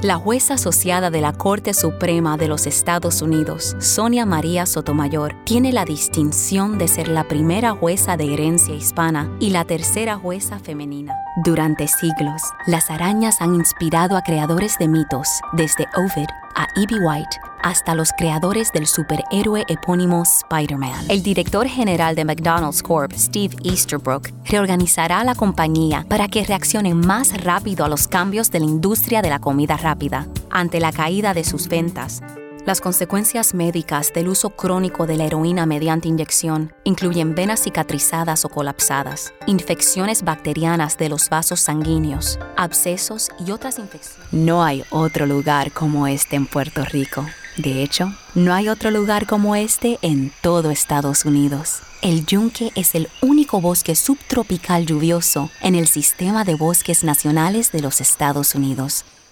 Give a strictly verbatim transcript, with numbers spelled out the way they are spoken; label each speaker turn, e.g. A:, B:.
A: La jueza asociada de la Corte Suprema de los Estados Unidos, Sonia María Sotomayor, tiene la distinción de ser la primera jueza de herencia hispana y la tercera jueza femenina. Durante siglos, las arañas han inspirado a creadores de mitos, desde Ovid a E B. White, hasta los creadores del superhéroe epónimo Spider-Man. El director general de McDonald's Corp, Steve Easterbrook, reorganizará la compañía para que reaccione más rápido a los cambios de la industria de la comida rápida. Ante la caída de sus ventas, las consecuencias médicas del uso crónico de la heroína mediante inyección incluyen venas cicatrizadas o colapsadas, infecciones bacterianas de los vasos sanguíneos, abscesos y otras infecciones. No hay otro lugar como este en Puerto Rico. De hecho, no hay otro lugar como este en todo Estados Unidos. El yunque es el único bosque subtropical lluvioso en el Sistema de Bosques Nacionales de los Estados Unidos.